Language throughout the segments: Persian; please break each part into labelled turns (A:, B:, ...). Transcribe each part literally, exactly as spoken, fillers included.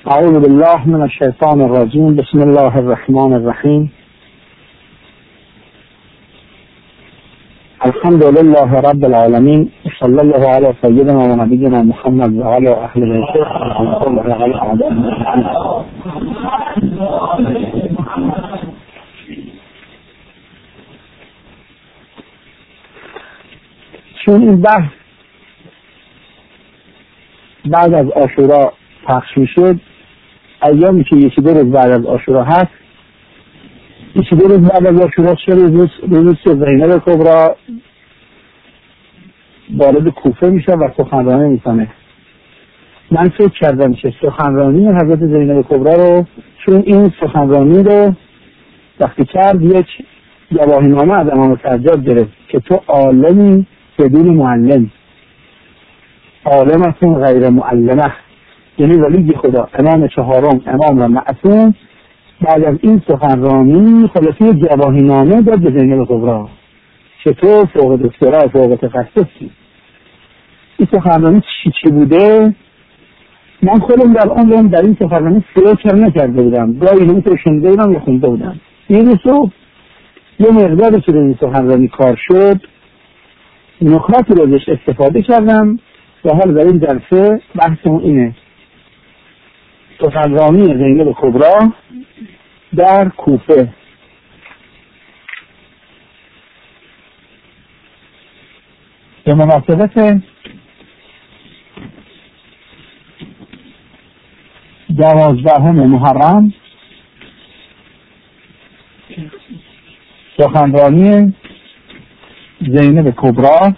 A: اعوذ بالله من الشیطان الرجیم. بسم الله الرحمن الرحیم. الحمد لله رب العالمین. صلی الله علی سیدنا و نبینا محمد و علی اهل بیته رحمة الله علیهم. چون این بحث بعد از عاشورا پخش میشد، ایامی که یکی دو روز بعد از عاشورا هست، یکی دو روز بعد از عاشورا چه روز روز که زینب کبرا وارد کوفه میشه و سخنرانی میکنه. من فکر کردم که سخنرانی حضرت زینب کبرا رو، چون این سخنرانی رو وقتی کرد یک گواهینامه از امام سجاد گرفت که تو عالمی بدون معلم، عالمتون غیر معلمه، یعنی ولی خدا امام چهارم امام و معصوم بعد از این سخنرانی خلاصه گواهینامه داد به زینب کبرا که تو فوق دکترا فوق تخصصی. این سخنرانی چی چی بوده؟ من خودم در عمرم در این سخنرانی فکر نکرده بودم، گاهی اینو تو شنیده بودم یا خونده بودم. این رو یه مقداری که در این سخنرانی کار شد نکاتی رو ازش استفاده کردم و حال در این درسه بحثمون اینه: سخنرانی زینب کبرا در کوفه. به مناسبت دوازدهم محرم سخنرانی زینب کبرا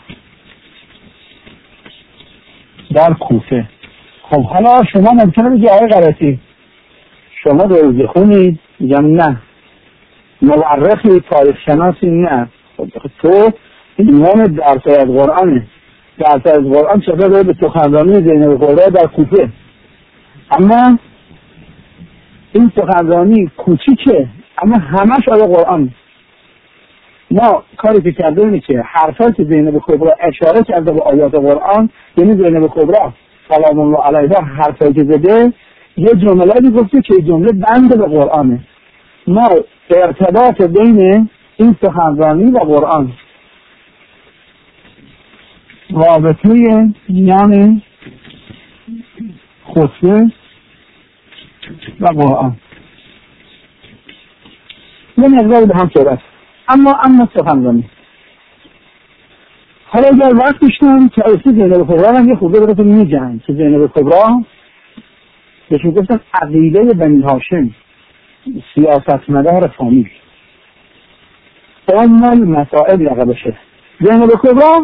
A: در کوفه. خب حالا شما ممکنه بگی آقای قرطی شما روزی خونید؟ میگم نه. مورخی، تاریخ شناسی؟ نه. خب تو ایمان درس از قرآنه، درس از قرآن چطور داره به سخنرانی زینب کبرا در کوفه. اما این سخنرانی کوچیکه اما همش آیه قرآن. ما کاری که کرده اینه که حرفایی که زینب کبرا اشاره کرده به آیات قرآن، یعنی زینب کبرا سلام الله علیها حرفایی که زده یه جملاتی گفته که جمله بنده به قرآنه. ما ارتباط بین این سخنرانی و قرآن، رابطه میان خطبه و قرآن یه مقداری به هم صورت. اما اما سخنرانی حالا اگر وقت داشتم که ایسی زینب کبرا هم یه خورده براتون میگن که زینب کبرا بهشون گفتن عقیده بنی هاشم، سیاستمدار فامیل، ام المسائل لقبشه. زینب کبرا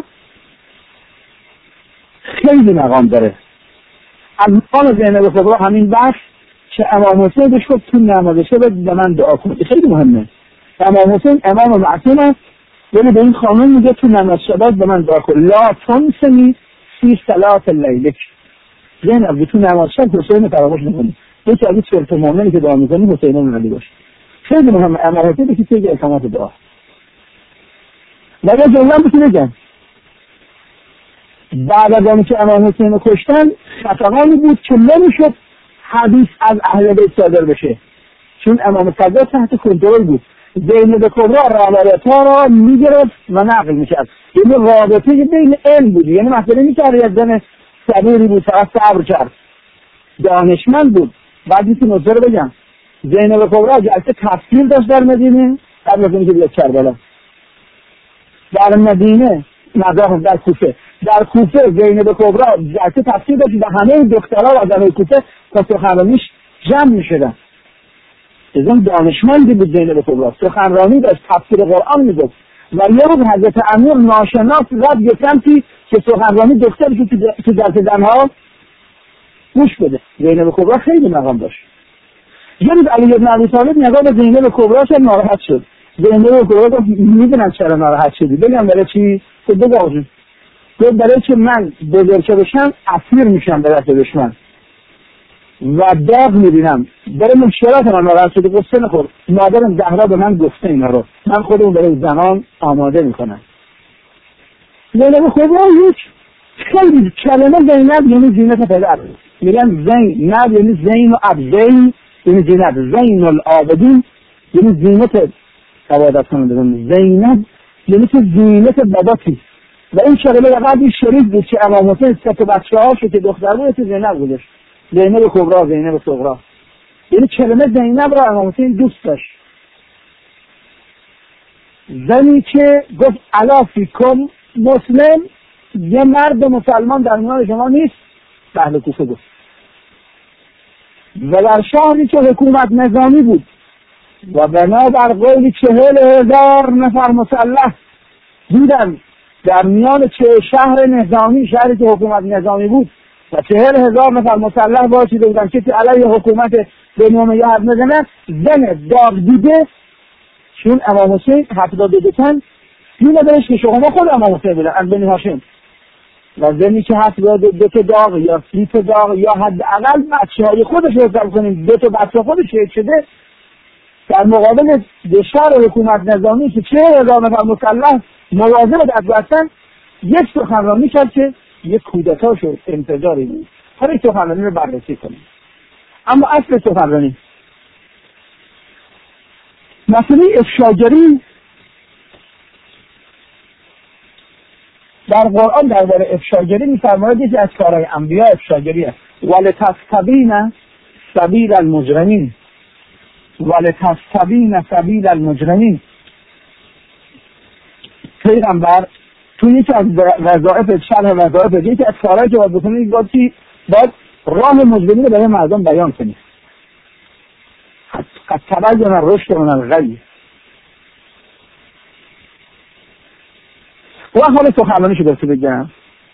A: خیلی مقام داره. از مقام زینب کبرا همین بحث که امام حسین بهش گفت تو نمازشه به من دعا کن، خیلی مهمه. امام حسین امام معصوم است، یعنی به این خانم میگه تو نماز شب به من دعا کن، لا تنسنی فی صلات اللیل. زینب تو نماز شب حسین فراموش نکنی. یکی از این چرت و مؤمنی که دعا میکنی حسین بن علی باشه. خیلی مهمه. امام حسین که توی التماس دعا. ولی جمله بهتون بگم، بعد از آنکه که امام حسین رو کشتن خطاقانی بود که نمیشد حدیث از اهل بیت صادر بشه، چون امام صادق تحت کنترل بود. زینب کبرا روایت‌ها را میگرفت و نقل میکرد. یعنی رابطه بین علم بود، یعنی مثلا میکرد یک زن صبوری بود، فقط صبر کرد، دانشمند بود. بعد این نکته رو بگم، زینب کبرا جلسه تفسیر داشت در مدینه قبل از اینکه بیاد کربلا. در مدینه مداخل در کوفه در کوفه زینب کبرا جلسه تفسیر داشت و همه دخترها و زنای کوفه تا سخنرانیش جمع میشدن. ازن دانشمندی بود زینب کبرا، سخنرانی داشت، تفسیر قرآن میگفت. و یه روز حضرت امیر ناشناس رد یه سمتی که سخنرانی دختری که تو جلسه زنها گوش بده. زینب کبرا خیلی مقام داشت. یه روز علی بن ابی طالب نگاه به زینب کبرا شد، ناراحت شد. زینب کبرا گفت میدونم چرا ناراحت شدی، بگم برای چی؟ خب بگو. گفت برای چه من بزرگ بشم اسیر میشم به دست دشمن و داغ میبینم، برای مشکلات من ناراحت شده. قصه نخور، مادرم زهرا به من گفته اینا رو، من خودم برای زنان آماده میکنم. زینب کبرا هیچ خیلی کلمه زینب یعنی زینت پدر. میگن زینب یعنی زین و عبدین یعنی زینت. زین العابدین یعنی زینت عبادت کنندگان. زینب یعنی که زینت باباتی. و این کلمه قبلی شریف بود که امام حسین سه تا بچه‌هاشو که دختر بود که زینب گذاشت. زینب کبرا، زینب صغرا. یعنی کلمه زینب را امام حسین دوست داشت. زنی که گفت الا فیکم مسلم، یه مرد مسلمان در میان شما نیست؟ اهل کوفه گفت. و در شهری که حکومت نظامی بود و بنابر قولی چهل هزار نفر مسلح بودن در میان چه شهر نظامی، شهری که حکومت نظامی بود و چهل هزار نفر مسلح باشیده بودن که علیه حکومت بنی امیه حرف بزنن، زن داغ دیده، چون امام حسین هفتاد و دو تن یونه بهش که شما خود امام حسین بودن از بنی هاشم، و زنی که هفتاد و دو تا داغ یا سی تا داغ یا حداقل بچه های خودش رو حساب کنیم دو تا بچه خودش شهید شده در مقابل شهر حکومت نظامی که چه هزار نفر مسلح مواظب دست بستن، یک سخنرانی کرد که یک کودتا شد انتظاری بود. حالا این سخنرانی رو بررسی کنیم. اما اصل سخنرانی مسئله افشاگری در قرآن درباره افشاگری می‌فرماید یکی از کارهای انبیا افشاگری است. ولتستبین سبیل المجرمین، ولتستبین سبیل المجرمین. پیغمبر تو یکی از وظایف شرح وظایف یکی از کارهایی که باید بکنید باید که باید راه مجرمین رو برای مردم بیان کنید. قد تبین الرشد من الغی. و حالا سخنرانیشو برسه بگم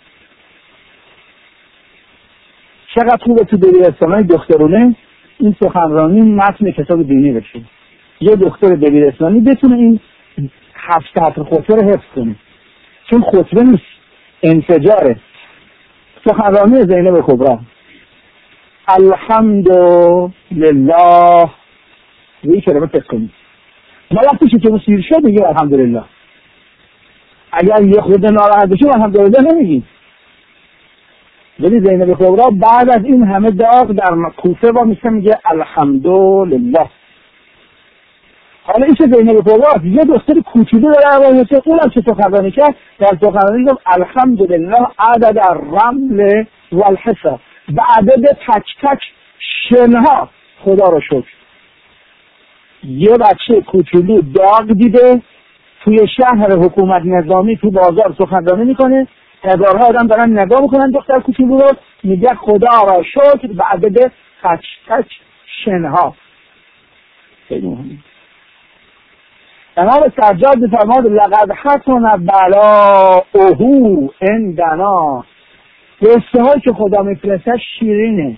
A: چقدر خوبه تو دبیرستان‌های دخترونه این سخنرانی متن کتاب دینی بشه. یه دختر دبیرستانی بتونه این هفت سطر خطبه رو حفظ کنه، چون خطبه نیست، انفجاره. سخنرانی زینب کبرا. الحمد لله. یه کلمه فکر کنید. ما وقتی که که سیر شد میگه الحمدلله. اگر یه خود ناراحت بشیم الحمدلله نمیگیم. ولی زینب کبرا بعد از این همه داغ در کوفه با میشه میگه الحمدلله. حالا این چه زینب کبرا یه دختر کوچولو داره واسه اونم چه سخنرانی کرد در سخنرانی گفت الحمدلله عدد الرمل والحصى، به عدد تک تک شنها خدا رو شکر. یه بچه کوچولو داغ دیده توی شهر حکومت نظامی تو بازار سخنرانی میکنه، هزارها آدم دارن نگاه میکنن دختر کوچولو رو، میگه خدا را شکر به عدد تک تک شنها. خیلی مهمه. امام سجاد می‌فرماد لقد حسن بلاؤه عندنا. قصه هایی که خدا میفرسته شیرینه.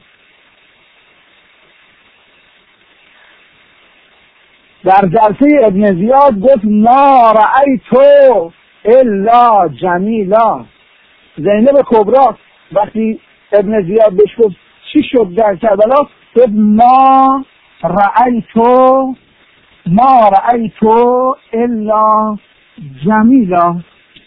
A: در جلسه ابن زیاد گفت ما رأیتو الا جمیلا. زینب کبرا وقتی ابن زیاد بهش گفت چی شد در کربلا گفت ما رأیتو ما رأیتو الا جمیلا.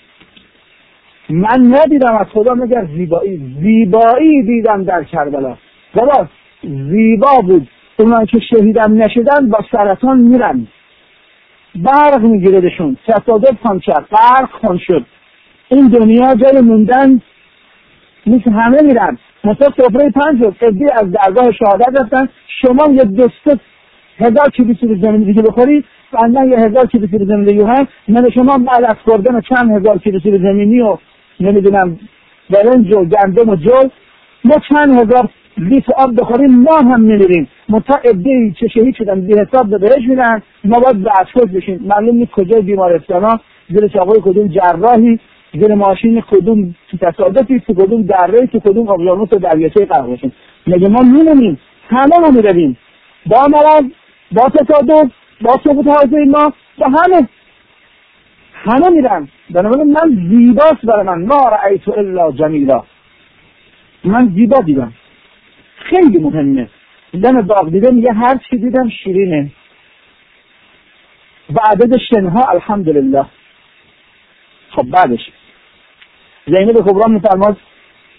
A: من ندیدم از خدا مگر زیبایی. زیبایی دیدم در کربلا. بابا زیبا بود. اونان که شهیدم نشدن با سرطان میرن، برق میگیردشون، تصادف هم کرد، برق خون شد. این دنیا جای موندن نیست، همه میرن. مثلا سفره پنج شد ادی از درگاه شهادت رفتن. شما یه دسته هزار کیلو سیب زمینی دیگه بخوری بعدا یه هزار کیلو سیب زمینی دیگه هم من شما بعد از خوردن چند هزار کیلو سیب زمینی و نمیدونم برنج و گندم و جو ما چند هزار لیتر آب بخوریم ما هم میمیریم. متا ادهی که شهید شدن بی حساب به بهش میرن، ما باید بچه‌اش بشیم. معلوم نیست کجای بیمارستانا، زیر چاقوی کدوم جراحی، زیر ماشین کدوم تو تصادفی، تو کدوم دره، تو کدوم اقیانوس و دریاچه غرق بشیم. میگه ما میمونیم، همه ما میرویم با مرض، با تصادف، با سقوط حاضر ما، با همه همه میرن. بنابراین من زیباست برای من. ما رأیت الا جمیلا. من زیبا دیدم. خیلی مهمه. دیدن داغ دیدن میگه هر چی دیدم شیرینه. و عدد شنها الحمدلله. خب بعدش زینب کبرا میفرماد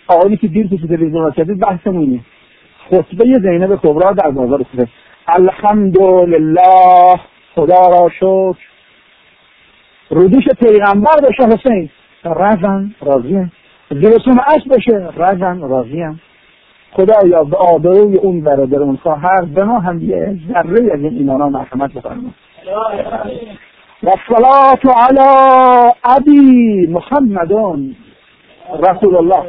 A: آقایی که دیر تو تلویزیون کردید بحثمونه خطبه زینب کبرا در بازار کوفه. الحمدلله، خدا را شکر. رودیش پیغمبر بشه حسین، رزن راضیم. زیرسون اش بشه، رزن راضیم. خدایا به آبروی اون برادر اون خواهر به ما هم یه ذره از این ایمانان مرحمت بفرما. و صلات علی ابی محمد رسول الله.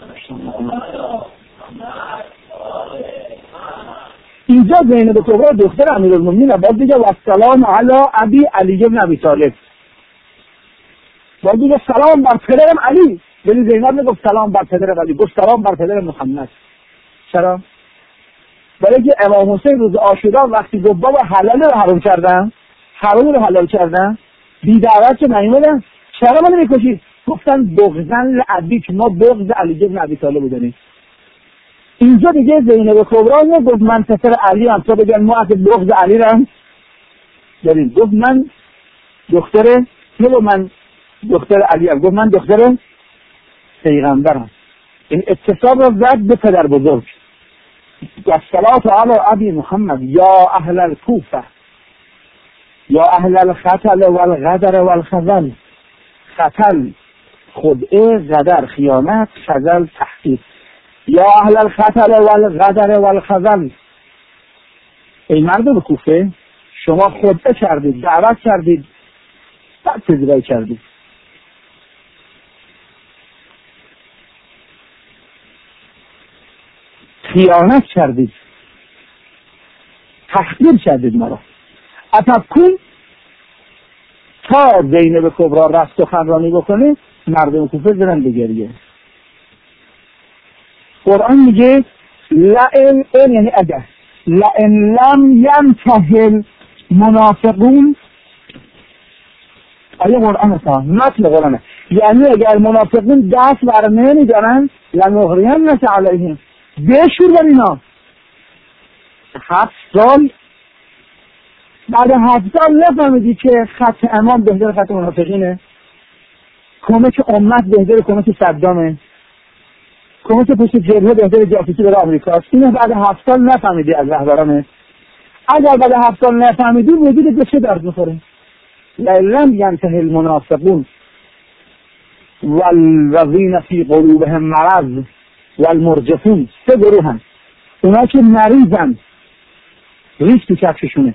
A: اینجا زینب کبرا دختر امیرالمومنین بعد دیگه و سلام علی ابی علی بن ابی طالب، بعد دیگه سلام بر پدرم علی، ولی زینب نگفت سلام بر پدرم علی، گفت سلام بر پدرم محمد. چرا؟ برای که امام حسین روز عاشورا وقتی گفت بابا حلال رو حرام کردن، حرام رو حلال کردن، بی دعوت که نیومدن، چرا منو میکشید؟ گفتن بغضن لعبی، که ما بغض علی بن ابی طالب داریم. اینجا دیگه زینب کبرا نگفت من پسر علی ام، تو بگن ما از بغض علی رم داریم. گفت من دختر نگفت من دختر علی ام، گفت من دختر پیغمبرم. این اتصال را زد به پدر بزرگ. و الصلاة علی ابی محمد یا اهل الکوفه یا اهل الخطل والغدر والخزل. خطل خدعه، غدر خیانت، خزل تحقیق. یا اهل الخطل والغدر والخزل. ای مردم کوفه، شما خدعه کردید، دعوت کردید، بعد پذیرایی کردید. خیانت کردید، تحقیر کردید مرا. اتفکون تا زینب کبرا رفت و خنرانی بکنه، مردم کوفه زدن به گریه. قرآن میگه لئن، این یعنی اگر، لئن لم ینتهی المنافقون، آیه قرآن هست، متن قرآنه، یعنی اگر منافقون دست بر نمیدارن لنغرینک علیهم، بشور بر اینا. هفت سال بعد هفت سال نفهمیدی که خط امام بهتر خط منافقینه؟ کمک امت بهتر کمک صدامه؟ کمک پشت جبهه بهتر جاسوسی برای آمریکاست؟ اینو بعد هفت سال نفهمیدی از رهبرانه؟ اگر بعد هفت سال نفهمیدی وجود به چه درد میخوره؟ لم ینتهی المنافقون والذین فی قلوبهم مرض والمرجفون. سه گروه هم، اونا که مریضن، ریش تو کفششونه.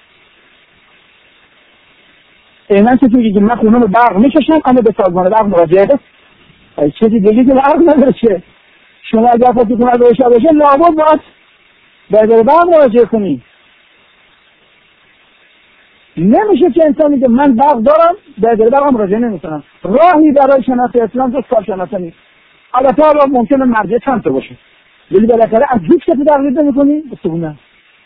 A: اینا که توی که من خونم رو برق میکشم اما به سازمان برق مراجعه بس چیزی دیگه که برق نداره. چه شما اگر خودتون خونه روشن باشه لابد باید به برق مراجعه کنی. نمیشه که انسان میگه من برق دارم به برق مراجعه نمیکنم. راهی برای شناخت اسلام جز کارشناسی نیست. البته حالا ممکنه مرجع چند تا باشه، ولی بالاخره از هیچ کسی تقلید نمی‌کنی بسونه.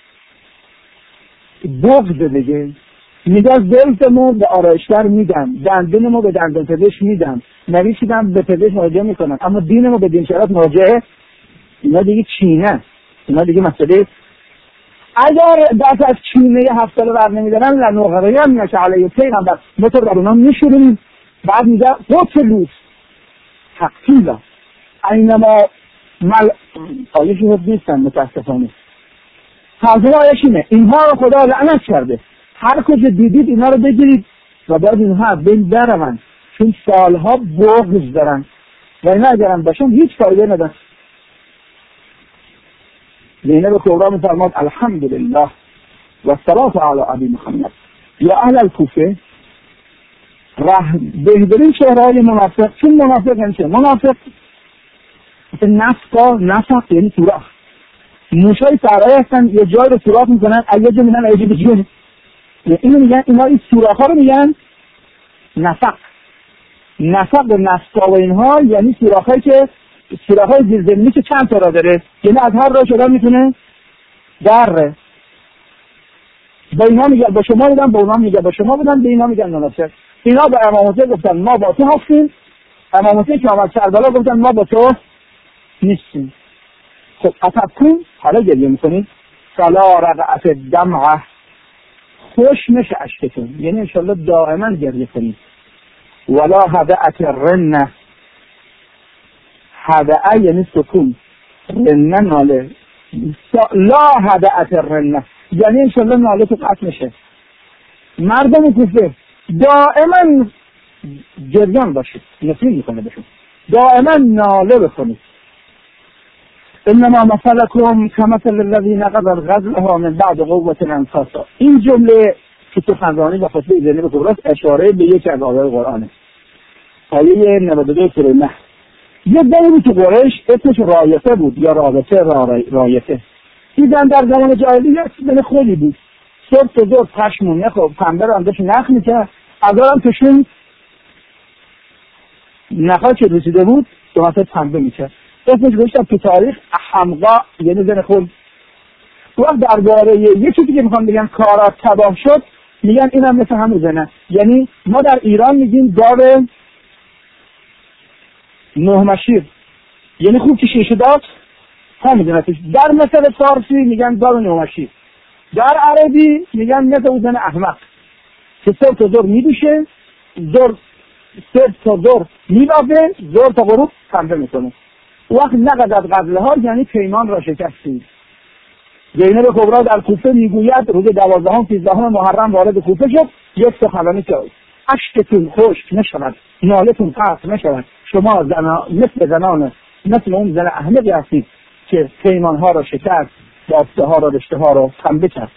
A: بغض دیگه میگه زلفمو به آرایشگر میدم، دندونمو به دندان پزشک میدم، نویسیدم به پزشک مراجعه میکنم، اما دینمو به دین شرط مراجعه. اینا دیگه چینه، اینا دیگه مسئله. اگر دست از چینه هفت ساله بر نمیدارن لنغریم نشه علیه پیغمبر، ما تو بر اونا میشوریم. بعد میگه قتلوا تقتیلا اینما مل آیه که نیستن متاسفانه. تازه آیه اینه اینها رو خدا لعنت کرده، هر کجا دیدید اینا رو بگیرید و بعد اینها بین درون، چون سالها بغض دارن و اینا اگرم باشن هیچ فایده ندارن. زینب کبرا میفرماد الحمدلله و الصلاة علی ابی محمد یا اهل الکوفه. بهترین چهره‌های منافق، چون منافق نمیشه منافق مثل نفقا، نفق یعنی سوراخ، موشای سرایی هستن یه جای رو سوراخ میکنن، یه جا میدن یه جا بجون، اینو میگن، اینا این سوراخ ها رو میگن نفق. نفق و نفقا و اینها یعنی سوراخ هایی که سوراخ های زیر زمینی که چند تا را داره، یعنی از هر راه شدن میتونه دره. با اینا میگن با شما بودن، با اونا میگن با شما بودن، به اینا میگن منافق. اینا به امام حسین گفتن ما با تو هستیم، امام حسین که آمد کربلا گفتن ما با تو نیستیم. خب اتفکون حالا گریه میکنید فلا رقعت دمعه، خوش نشه اشکتون، یعنی انشالله دائما گریه کنید. ولا هدعت رنه، هدعه یعنی سکون، رنه ناله، لا هدعت رنه یعنی انشالله ناله تو قطع میشه. مردم کوفه دائما جریان باشید، نفرین میکنه بشون، دائما ناله بکنید. انما مثلکم کمثل الذی نقض غزلها من بعد قوة انکاسا. این جمله که سخنرانی و خطبه زینب کبری اشاره به یکی از آیات قرآنه، آیه نود و دو سوره نحل. یه دلیلی که قریش اسمش رایفه بود یا رابطه را رایفه، دیدن در زمان جاهلیت بین خیلی بود، صبح تا ظهر پشمونه خب پنبه رو انداش نخ میکرد، ازارم توشون نخا که رسیده بود دو هفته پنبه میکرد. اسمش گوشتم تو تاریخ حمقا یعنی زن خود. وقت درباره یکی دیگه میخوام بگم کارات تباه شد، میگن اینم مثل همون زنه. یعنی ما در ایران میگیم گاو نهمشیر، یعنی خوب که شیشه داد همین. در مثل فارسی میگن گاو نهمشیر، در عربی میگن مثل اون زن احمق که صبح تا ظهر میدوشه، ظهر صبح تا ظهر میبافه، ظهر تا غروب پنبه میکنه. وقت نقضت غزلها یعنی پیمان را شکستی. زینب کبری در کوفه میگوید روز دوازدهم سیزدهم محرم وارد کوفه شد، یک سخنرانی کرد، اشکتون خشک نشود، نالتون قطع نشود، شما زنا مثل زنان مثل اون زن احمقی هستید که پیمانها را شکست، بافته ها را رشته ها را پنبه کرد.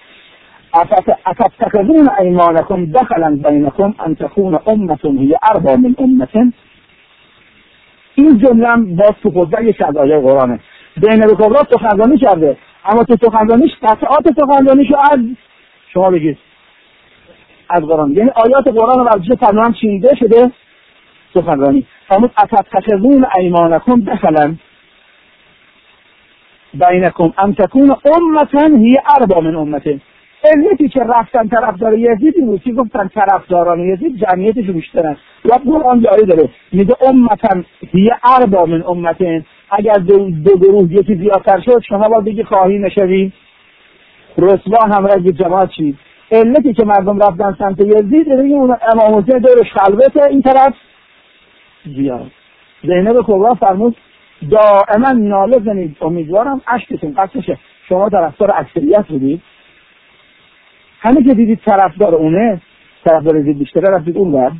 A: اتتخذون ایمانکم دخلا بینکم ان تکون امة هی اربا من امة. این جمله هم باز تو خطبه یک از آیه قرآنه. زینب کبری سخنرانی کرده، اما تو سخنرانیش قطعات سخنرانیشو از شما بگید از قرآن، یعنی آیات قرآن رو برجه تمام چینده شده سخنرانی. اما اتتخذون ایمانکم دخلا بینکم ان تکون امة هی اربا من امة. علتی که رفتن طرفدار یزید بود که گفتن طرفداران یزید جمعیتش بیشتر است. و قرآن جاری داره میگه امة هی اربا من امة، اگر دو, دو گروه یکی زیادتر شد شما باید بگی خواهی نشوی رسوا همراه به جماعت چید. علتی که مردم رفتن سمت یزید دیگه اون امام حسین دورش خلوته، این طرف زیاد. زینب کبری فرمود دائما ناله زنید، امیدوارم اشکتون قطع شه. شما طرفدار اکثریت بودید، همه که دیدید طرفدار اونه، طرفدار یزید بیشتره، رفتید اون ور.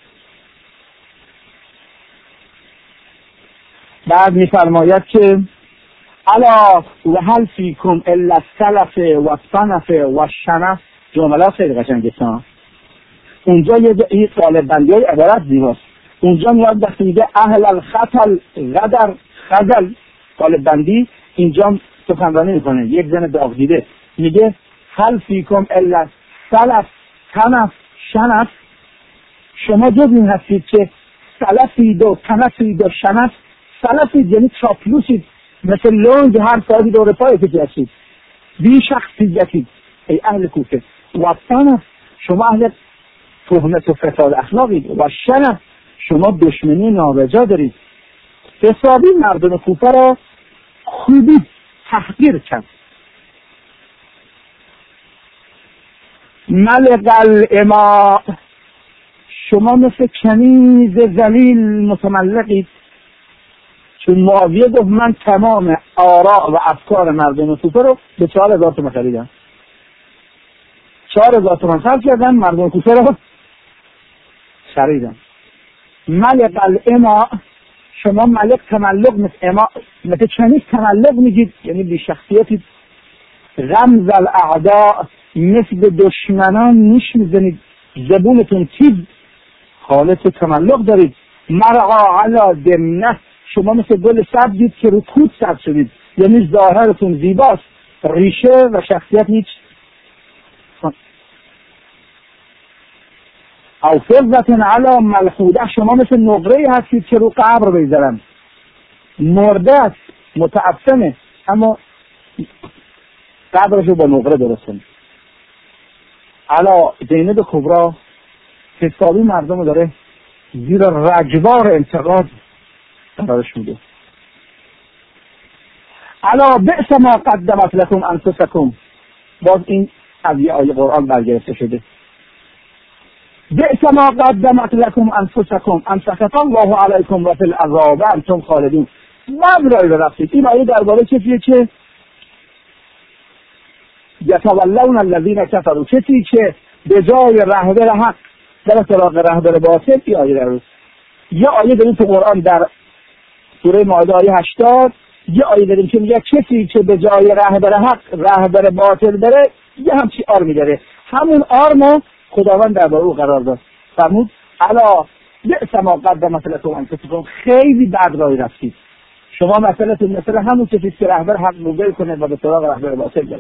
A: بعد میفرماید که الا و هل فیکم الا السلف و الصنف و الشنف. جمله خیلی قشنگه. اونجا یه طالب بندی های عبارت زیباست. اونجا میاد وقتی میگه اهل الخطل غدر خزل طالب بندی، اینجا سخنرانی میکنه یک زن داغ دیده، میگه هل فیکم الا سلف تنف شنف. شما جز این هستید که سلفید و تنفید و شنف. سلفید یعنی چاپلوسید، مثل لنگ هر ساعتی دور پای که هستید، بی شخصیتید ای اهل کوفه. و تنف شما اهل تهمت و فساد اخلاقید. و شنف شما دشمنی نابجا دارید. حسابی مردم کوفه را خوبی تحقیر کرد. ملق الاماء شما مثل کنیز ذلیل متملقید. چون معاویه گفت من تمام آراء و افکار مردم کوفه رو به چهار هزار تومان خریدم. چهار هزار تومان خرج کردن، مردم کوفه رو خریدن. ملق الاماء شما ملک تملق مثل اماء مثل کنیز تملق میگید، یعنی بی شخصیتید. غمز الاعداء مثل دشمنان نیش میزنید، زبونتون تیز خالص تملق دارید. مرعا علا دمنه شما مثل گل سبزید که رو کود سبز شدید، یعنی ظاهرتون زیباست، ریشه و شخصیت هیچ. او فضة علا ملحوده شما مثل نقره هستید که رو قبر بیزرن، مرده است متعفنه اما قبرشو با نقره درست کنید. علا زینب کبری حسابی مردم داره زیر رجوار انتقاد قرارش میده. علا بئس ما قدمت لكم انفسکم. باز این از یه آیه قرآن برگرفته شده. بئس ما قدمت لكم انفسکم ان سخط الله علیکم و فی العذاب انتم خالدون. مبرای رفتید. این آیه درباره کسیه که یتولون الذین کفروا، کسی که به جای رهبر حق در سراغ رهبر باطل. این آیه در یه آیه داریم تو قرآن در سوره مائده آیه هشتاد، یه آیه داریم که میگه کسی که به جای رهبر حق رهبر باطل بره یه همچی آرمی داره. همون آرمو خداوند درباره او قرار داد. فرمود الا بئس ما قدمت لكم انفسکم، خیلی بد راه رفتید. شما مثلتون مثل همون کسی که رهبر حق رو کنه و به سراغ رهبر باطل بره.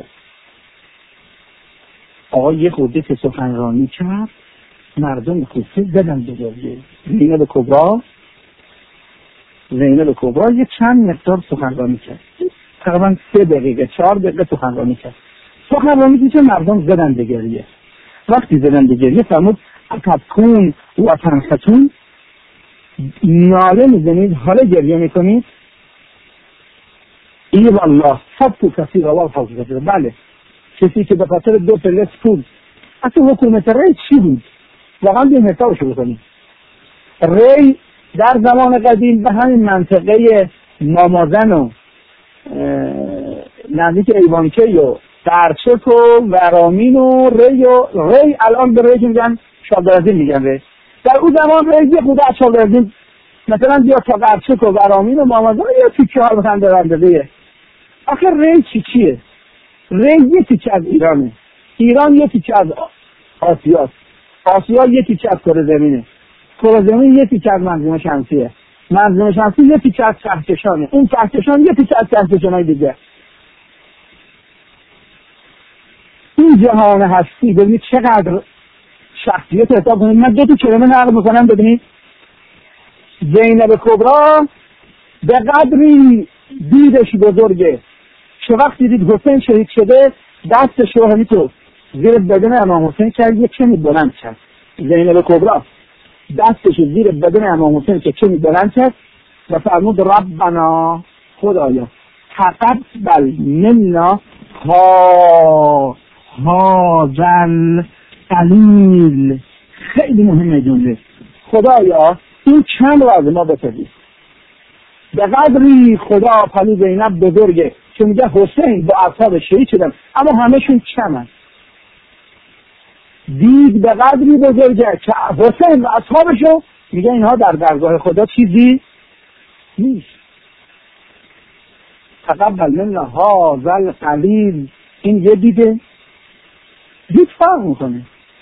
A: آقا یه خورده که سخنرانی کرد، مردم خوسته زدن به گریه. زینب کبرا زینب کبرا یه چند مقدار سخنرانی کرد، تقریبا سه دقیقه چهار دقیقه سخنرانی کرد. سخنرانی که مردم زدن به گریه. وقتی زدن به گریه فرمود اتبکون و تنختون، ناله میزنید حالا گریه میکنید. ای والله صبتو کسی و والله کسی. بله، کسی که به خاطر دو پلس پول. اصلا حکومت ری چی بود؟ واقعا بیم حسابشو بکنید. ری در زمان قدیم به همین منطقه مامازن و نزدیک ایوانکی و درچک و ورامین و ری و ری الان به ری که میگن شابدرزین میگن ری. در اون زمان ری یه خود از شابدرزین مثلا بیا تا درچک و ورامین و مامازن یا تیکه ها بخند درندازه. آخه ری چی چیه؟ ری یه تیکه از ایرانه، ایران یه تیکه از آسیاست، آسیا یه تیکه از کره زمینه، کره زمین یه تیکه از منظومه شمسیه، منظومه شمسی یه تیکه از کهکشانه، اون کهکشان یه تیکه از کهکشانهای دیگه. این جهان هستی ببینید چقدر شخصیت حساب کنید. من دو تا کلمه نقل میکنم ببینید. زینب کبرا به قدری دیدش بزرگه که وقتی دید حسین شهید شده دست شوهری تو زیر بدن امام حسین کرد، یک کمی بلند کرد. زینب کبرا دستش زیر بدن امام حسین که کمی بلند کرد و فرمود ربنا، خدایا تقبل منا ها هازل قلیل. خیلی مهمه جمله. خدایا این چند رو از ما بپذیر. به قدری خدا پلی زینب بزرگه که میگه حسین با اصحاب شهید شدن اما همشون کمن. دید به قدری بزرگه که حسین و اصحابشو میگه اینها در درگاه خدا چیزی نیست. تقبل منا هازل قلیل. این یه دیده دید فرق میکنه.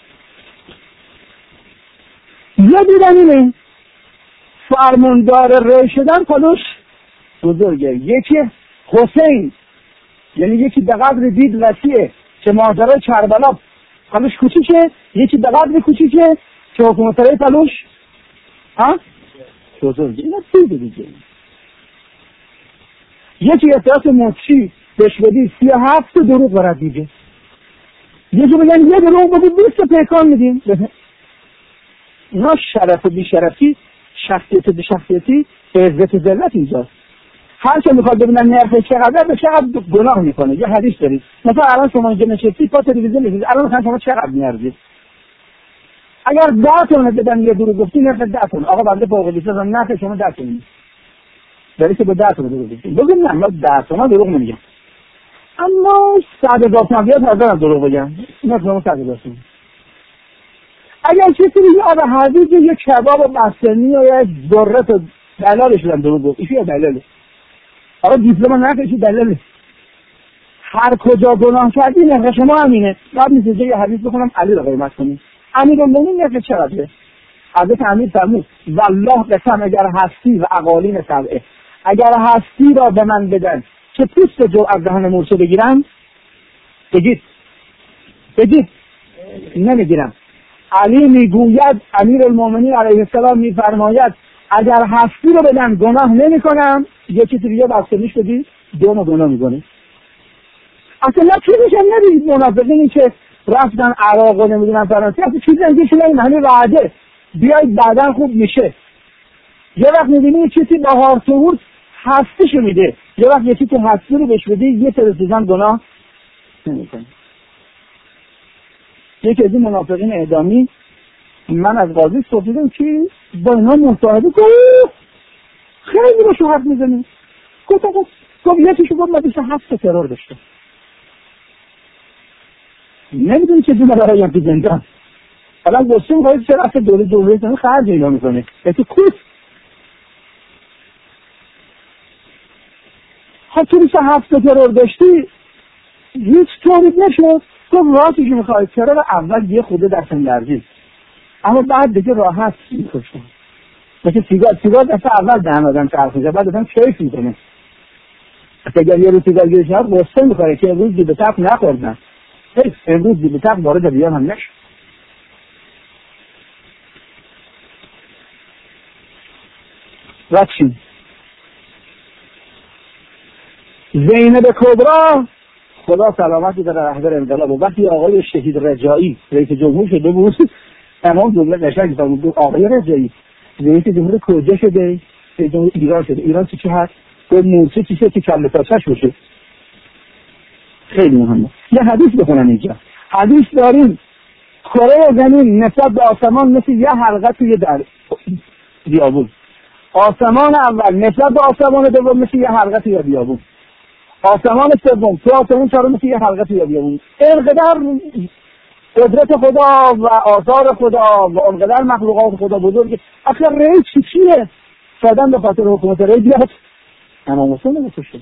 A: یه دیدن اینه فرماندار ری شدن پلوش بزرگه. یکی حسین، یعنی یکی به قدر دید وسیعه که ماجرای کربلا پلوش کوچیکه، یکی به قدر کوچیکه که حکومت ری پلوش ها بزرگه. اینا دیده دیگه. یکی احتیاط مچی بهش بدی سی و هفت دروغ برد دیگه. یکی بگن یه دروغ بگو بیست پیکان میدیم. اینا شرف و بیشرفی، شخصیت و بیشخصیتی، عزت و ذلت اینجاست. هر که میخواد ببینن نرخ چقدر به چقدر گناه میکنه. یه حدیث دارید مثلا الان شما اینجا نشستی پا تلویزیون میگید الان مثلا شما چقدر میارزید؟ اگر ده تومن بدن یه دروغ گفتی نرخ ده تومن. آقا بنده فوق لیسانس نرخ شما ده تومن داری که به ده تومن دروغ گفتی. بگید نه من ده تومن دروغ نمیگم، اما صد هزار تومن بیاد حاضرم دروغ بگم. اینا شما صد هزار تومن. اگر کسی دیگه آب حدیث یه کباب مستنی و یه ذرت و دلالش بدن دروغ گفت، ایشی یه دلاله. آقا دیپلم نکشی دلاله. هر کجا گناه کردی نرخ شما همینه. بعد نیست یه حدیث بخونم علی رو قیمت کنیم. امیرالمومنین نرخ چقدره؟ حضرت امیر فرمود والله قسم اگر هستی و اقالیم سبعه اگر هستی را به من بدن که پوست جو از دهن مورچه بگیرم بگید بگید نمیگیرم. علی میگوید امیرالمومنین علیه السلام میفرماید اگر هستی رو بدن گناه نمی کنم، یه چیزی دیگه بستنیش بدید دوم گناه میکنه. اصلا چی میشه ندید منافقینی که رفتن عراق و نمیدونم فرانسه اصلا چیزی نگه شده این همین وعده بیاید بعدا خوب میشه. یه وقت میبینی یه چیزی بهار سهور هستیشو میده، یه وقت یه چیزی هستی رو بهش بده یه ترسیزن گناه نمی کنه. یکی از این منافقین اعدامی من از قاضی پرسیدم که با اینا مصاحبه کن، خیلی با شو حرف میزنی. گفتم خب یکیشو گفت مدرسه هفت ترور داشته، نمیدونی که دونه برایم تو زندان. حالا گفتم باید چرا اصلا دوله دوله زنی خرج اینا میکنه تو کوس. خب تو بیسه هفت ترور داشتی هیچ تولید نشد. گفت راستش میخواید ترور اول یه خوده دستم لرزید، اما بعد دیگه راحت میکشم. مثل سیگار سیگار دفعه اول دهن آدم چرخ میشه، بعد آدم کیف میکنه. اگر یه روز سیگار گیرش نهاد غصه میخوره که امروز دیگه تپ نخوردن، امروز دیگه تپ وارد بیان هم نشد. و چی؟ زینب کبرا خدا سلامتی در رهبر انقلاب و وقتی آقای شهید رجایی رئیس جمهور شده بود، تمام جمله قشنگ بود. آقای رجایی رئیس جمهور کجا شده؟ رئیس جمهور ایران شده. ایران چی چی هست؟ گفت موسی چی چی که کله پاسش بشه. خیلی مهمه. یه حدیث بخونم اینجا. حدیث داریم کره زمین نسبت به آسمان مثل یه حلقه توی در بیابون. آسمان اول نسبت به آسمان دوم مثل یه حلقه توی بیابون. آسمان سوم تو آسمان چهارم مثل یه حلقه توی بیابون. اینقدر قدرت خدا و آثار خدا و انقدر مخلوقات خدا بزرگه. اصلا رئیس چی چیه؟ شدن به خاطر حکومت رئیس بیاد امام حسین رو بکشه.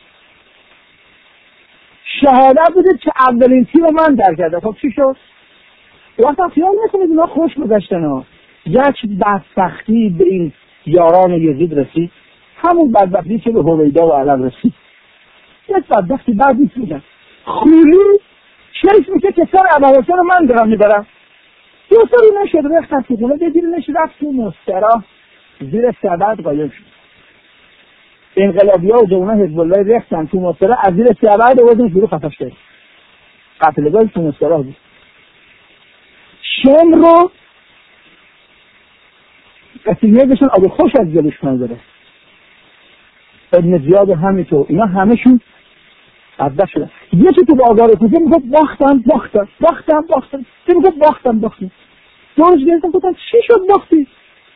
A: شهادت بوده که اولین تیم من در کرده. خب چی شد؟ وقتا خیال نکنید اینا خوش گذشتن ها. یک بدبختی به این یاران یزید رسید، همون بدبختی که به هویدا و علم رسید. یک بدبختی بعدی بودن. خولی چیز میشه که سر امام حسین رو من دارم میبرم. دو سری نشد رفتن تو خونه، دیدی نشد رفت تو مسترا زیر سبد قایم شد. انقلابی‌ها و جوانان حزب الله رفتن تو مسترا از زیر سبد آوردن شروع خفش کرد. قتلگاه تو مسترا بود. شم رو قسیمیه بشن آب خوش از جلوش کنه داره. ابن زیاد همینطور اینا همشون عدد شدن. یکی تو بازار کوزه میگفت باختم باختم باختم باختم چه میگفت باختم باختم دانش گرفتم گفتم چی شد باختی؟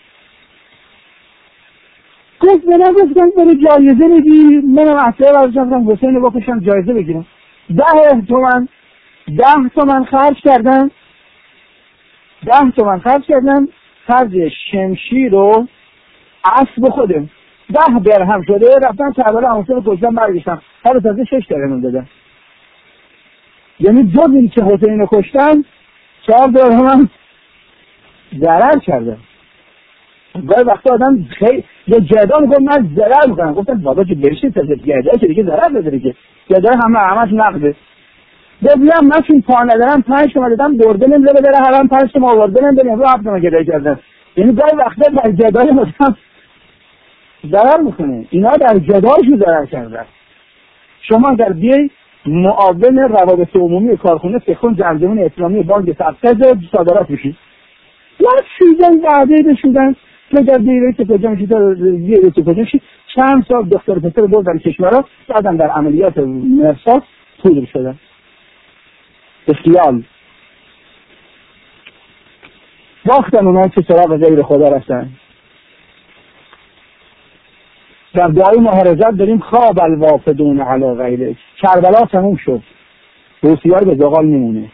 A: گفت به نگفتم برای جایزه میگی. منم اصلا برشم حسین رو بکشم جایزه بگیرم. ده تومن ده تومن خرج کردن ده تومن خرج کردن خرج شمشیر و اسب خودم ده درهم شده. رفتن کربلا همسه رو کشتن برگشتن. حالا تازه شش درهم دادن. یعنی دو این که حسین رو کشتن چهار درهم هم ضرر کردن. گاهی وقتا آدم خیلی یه جدا میگم من ضرر میکنم. گفتن بابا که برشید تازه جدا که دیگه ضرر نداره که جدا همه همش نقده. ببینم من چون پا ندارم پنج تومن دادم برده نمیده بره هرم پنج تومن آورده نمیده رو هفت تومن گدایی کردن. یعنی گاهی وقتا در جدای آدم ضرر میکنه. اینا در جدایشو ضرر کردن. شما در بیای معاون روابط عمومی کارخونه سخن جمجمه اسلامی بانک سبز صادرات میشید. یا چیزن وعده بشودن که در دیره که کجا میشید یه روز کجا میشید چند سال دکتر پسر بود در کشورها بعدم در عملیات مرساس پودر شدن. به خیال باختن اونا که سراغ غیر خدا رفتن. در دعای محرزت داریم خواب الوافدون علی غیره. کربلا تموم شد، روسیار به زغال میمونه.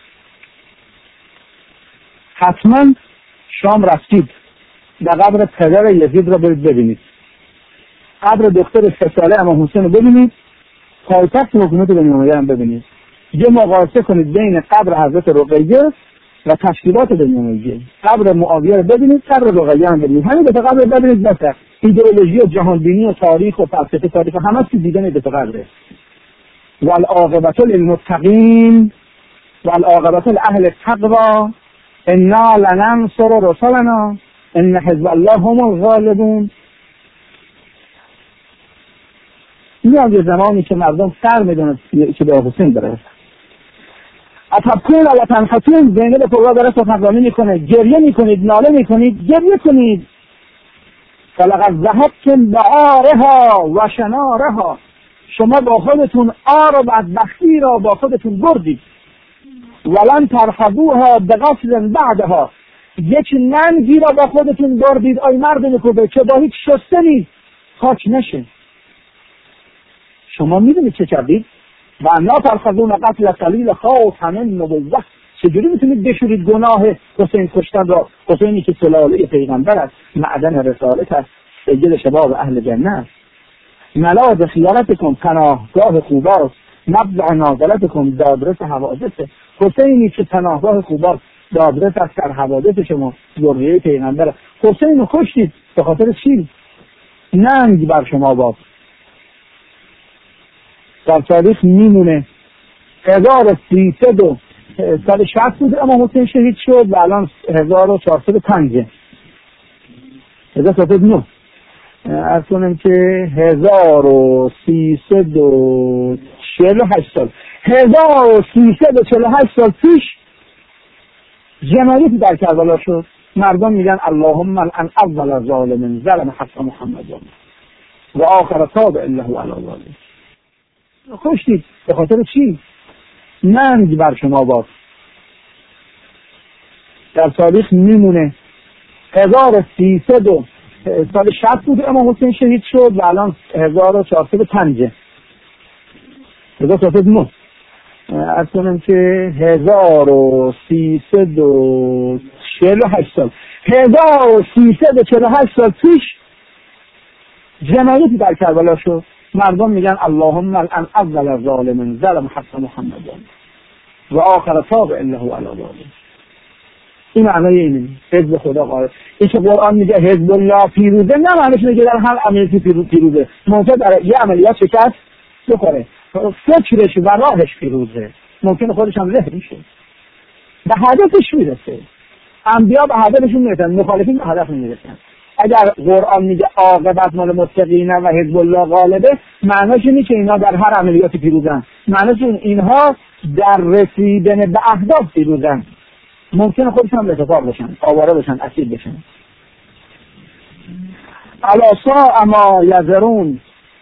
A: حتما شام رفتید در قبر پدر یزید را برید ببینید. قبر دختر سه ساله امام حسین رو ببینید. پایتخت حکومت بنی امیه هم ببینید. یه مقایسه کنید بین قبر حضرت رقیه و تشکیلات بنی امیه. قبر معاویه رو ببینید، قبر رقیه هم ببینید. همین دو تا قبر ببینید. مثلا ایدئولوژی و جهانبینی و تاریخ و فلسفه تاریخ همه چیز دیدن دو تا قبره. والعاقبة للمتقین والعاقبة لأهل التقوى انا لننصر رسلنا ان حزب الله هم الغالبون. این از زمانی که مردم سر میدونن که به حسین برسن. اتبکون و تنحتون زینب کبرا داره سخنرانی میکنه. گریه میکنید، ناله میکنید، گریه کنید. فلقد ذهبتم بعارها و شنارها. شما با خودتون آر و بدبختی را با خودتون بردید. ولن ترحبوها بغفل بعدها. یک ننگی را با خودتون بردید آی مردم کوفه که با هیچ شسته نیست خاک نشه. شما میدونید چه کردید؟ و انا ترخضون قتل خلیل خاتم النبوة. چجوری میتونید بشورید گناه حسین کشتن را؟ حسینی که سلاله پیغمبر است، معدن رسالت است، سید شباب اهل جنت است. ملاذ خیارتکم پناهگاه خوباست، مبدأ نازلتکم دادرس حوادث. حسینی که پناهگاه خوباست، دادرس است در حوادث شما، ذریه پیغمبر. حسین رو کشتید به خاطر چی؟ ننگ بر شما باد. در تاریخ میمونه هزار و سیصد و سال شصت بود امام حسین شهید شد و الان هزار و چهارصد و پنج هزار و چهارصد و نه از کنم که هزار و سیصد و چهل و هشت سال هزار و سیصد و چهل و هشت سال پیش جنایتی در کربلا شد. مردم میگن اللهم الان اول ظالم ظلم حق محمد و آخر تابع له علی ذلک. کشتید به خاطر چی؟ ننگ بر شما باد. در تاریخ میمونه هزار و سیصد و سال شصت بود امام حسین شهید شد و الان هزار و چهارصد و پنج هزار و چهارصد و نه از کنم که هزار و سیصد و چهل و هشت سال هزار و سیصد و چهل و هشت سال پیش جنایتی در کربلا شد. مردم میگن اللهم الان اول ظالم ظلم حق محمد و آخر تابع له علی ذلک. این معنای اینه حزب خدا قائل. این که قرآن میگه حزب الله پیروزه، نه معنیش اینه که در هر عملیاتی پیروزه. ممکن در یه عملیات شکست بخوره، فکرش و راهش پیروزه، ممکن خودش هم له میشه، به هدفش میرسه. انبیا به هدفشون میرسن، مخالفین به هدف نمیرسن. اگر قرآن میگه عاقبت مال متقینه و حزب الله غالبه، معناش اینه که اینا در هر عملیاتی پیروزن، معناش اینها در رسیدن به اهداف پیروزن. ممکنه خودشون هم اتفاق بشن، آواره بشن، اسیر بشن. الا ساء ما یذرون.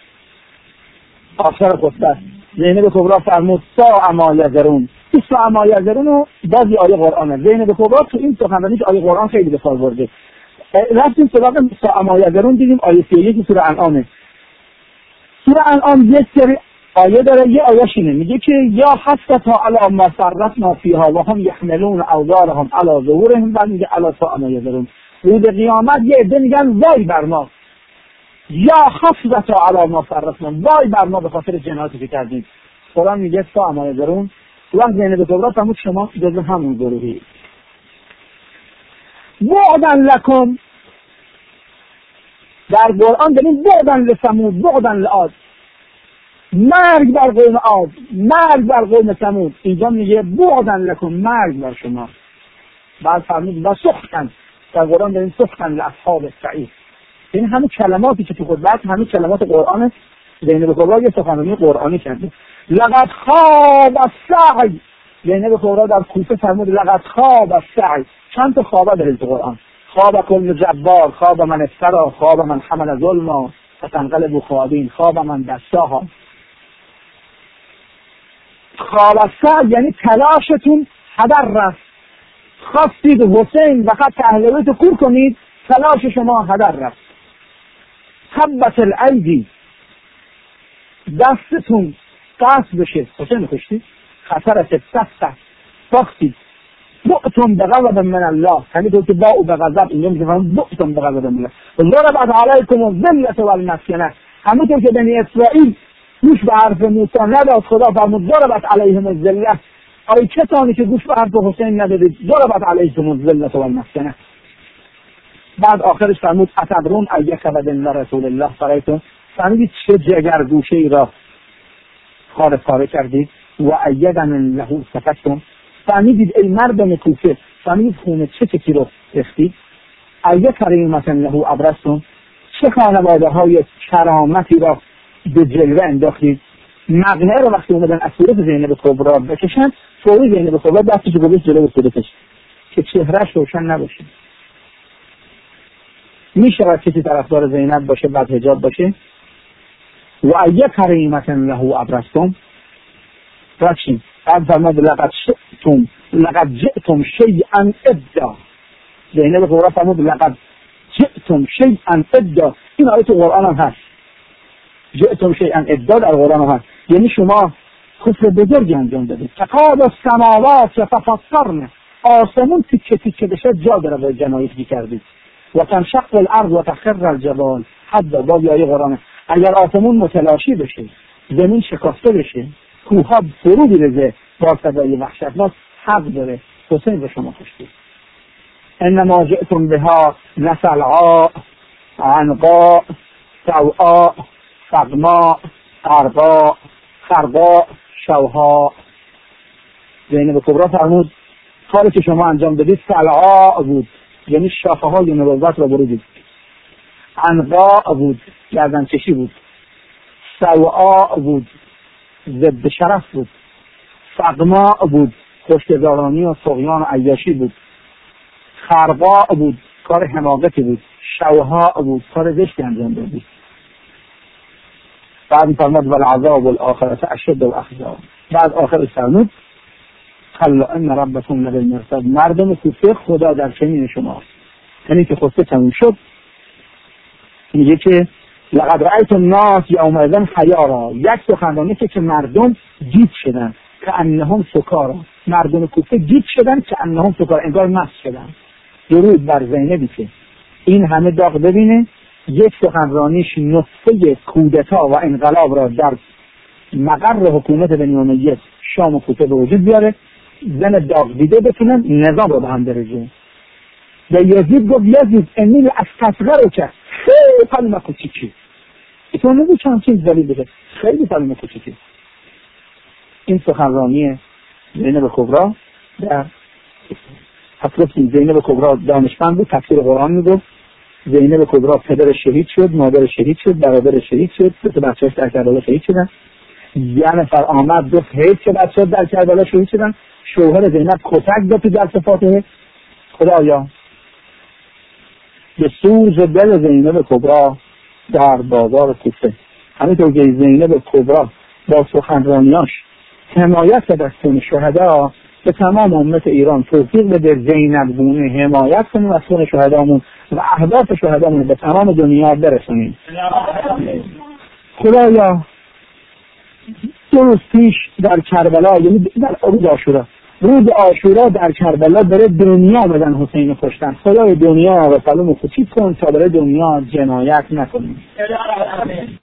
A: آخر خطبه زینب کبرا فرمود ساء ما یذرون. این ساء ما یذرون رو بازی آیه قرآنه. زینب کبرا تو این سخنرانیش آیه قرآن خیلی به کار برده. رفتیم سراغ ساء ما یذرون، دیدیم آیه سی و یک سوره انعامه. سوره انعام یک سری آیه داره، یه آیه شینه میگه که یا حسرتا علی ما فرطنا فیها و هم یحملون اوزارهم علی ظهورهم، بعد میگه الا ساء ما یذرون. روز قیامت یه عده میگن وای بر ما، یا حسرتا علی ما فرطنا، وای بر ما به خاطر جنایاتی که کردیم. قرآن میگه ساء ما یذرون. وقت زینب کبرا فرمود شما جزو همون گروهی. بعدا لکم، در قرآن داریم بعدا لثمود، بعدا لعاد، مرگ بر قوم عاد، مرگ بر قوم ثمود. اینجا میگه بعدا لکم، مرگ بر شما. بعد فرمود و سخطن، در قرآن داریم سخطن لاصحاب السعیر. این همه کلماتی که تو خطبه، همه کلمات قرآن. زینب کبرا یه سخنرانی قرآنی کرده. لقد خواب السعی. زینب کبرا در کوفه فرمود لقد خواب السعی. چند تا خوابه داره تو قرآن. خواب کل جبار، خواب من افترا، خواب من حمل ظلما فتنقلب خوابین، خواب من دستاها. خواب السعی یعنی تلاشتون هدر رفت. خواستید حسین و خط اهل بیت کور کنید، تلاش شما هدر رفت. حبت الایدی، دستتون قصد بشه، حسین کشتید، خسرت سفت ساختید. بؤتم بغضب من الله، همینطور که باء به غضب، اینجا میگه بؤتم بغضب من الله. ضربت علیکم الذلة والمسکنة، همینطور که بنی اسرائیل گوش به حرف موسی نداد، خدا فرمود ضربت علیهم الذلة. آیا کسانی که گوش به حرف حسین ندادید ضربت علیکم الذلة والمسکنة. بعد آخرش فرمود اتدرون ایک بدن رسول الله فرایتون، فهمیدید چه جگر گوشه ای را خار پاره کردید. و ایدن له سفتون، فهمیدید ای مردم کوفه، فهمیدید خونه چه چکی رو ریختید. ایه کریمت له ابرستون، چه خانواده های کرامتی را به جلوه انداختید. مقنعه رو وقتی اومدن از صورت زینب کبرا بکشن، فوری زینب کبرا دستش رو گذاشت جلوی صورتش که چهرهش روشن نباشه. میشه کسی طرفدار زینب باشه بعد حجاب باشه؟ و ایه کریمت له ابرستون. راشین بعد فرمود لقد شئتم لقد جئتم شیئا ابدا، زینب کبرا فرمود لقد جئتم شیئا ادا. این آیه تو قرآن هم هست، جئتم شیئا ادا در قرآن هم هست، یعنی شما کفر بزرگی انجام دادید. تکاد السماوات یتفطرن، آسمون تیکه تیکه بشه جا داره به جنایتی کردید. و تنشق الارض و تخر الجبال، حد باب آیه قرآن. اگر آسمون متلاشی بشه، زمین شکافته بشه، کوها فرو بریزه با صدای وحشتناک، حق داره حسین به شما کشتید. انما جئتم بها نسلعاء عنقاء سوعاء فقماء قرقاء خرقاء شوها. زینب کبرا فرمود کاری که شما انجام دادید سلعاء بود، یعنی شاخه های نبوت را بریدید. عنقاء بود، گردن کشی بود. سوعاء بود، ضد شرف بود. فقماء بود، خشک‌زارانی و طغیان و عیاشی بود. خرقاء بود، کار حماقتی بود. شوها بود، کار زشتی انجام دادید. بعد می‌فرماد والعذاب الآخرة اشد واخزا. بعد آخر فرمود قال ان ربكم لبالمرصاد. مردم کوفه خدا در چنین شماست. یعنی که خسته تموم شد میگه که لقد رأیت الناس یومئذ حیارا، یک سخنرانی که مردم گیج شدن که انهم سکارا. مردم کوفه گیج شدن که انهم سکارا، انگار مست شدن. درود بر زینبی که این همه داغ ببینه، یک سخنرانیش نطفه کودتا و انقلاب را در مقر حکومت بنی امیه شام و کوفه به وجود بیاره، زن داغ دیده بتونن نظام رو به هم درجه. و یزید گفت یزید امیل از تصغر که خیلی کلمه کوچیکی، ایتون نگو چند چیز دلیل بده، خیلی کلمه کوچیکی. این سخنرانی زینب کبرا در حضرت زینب کبرا دانشمند بود، تفسیر قرآن میگفت. زینب کبرا پدر شهید شد، مادر شهید شد، برادر شهید شد، سه تا بچه‌اش در کربلا شهید شدن. یه نفر آمد گفت حیف که بچه‌ها در کربلا شهید شدن. شوهر زینب کتک داد تو درس فاتحه. خدایا به سوز دل زینب کبرا در بازار کوفه، همینطور که زینب کبرا با سخنرانیاش حمایت کرد از خون شهدا، به تمام امت ایران توفیق بده زینب گونه حمایت کنیم از خون شهدامون و اهداف شهدامون به تمام دنیا برسونیم. خدایا دو روز پیش در کربلا، یعنی در روز عاشورا، روز عاشورا در کربلا بره دنیا بدن حسین کشتن. خدای دنیا و سلام و خوشید کن تا بره دنیا جنایت نکنیم.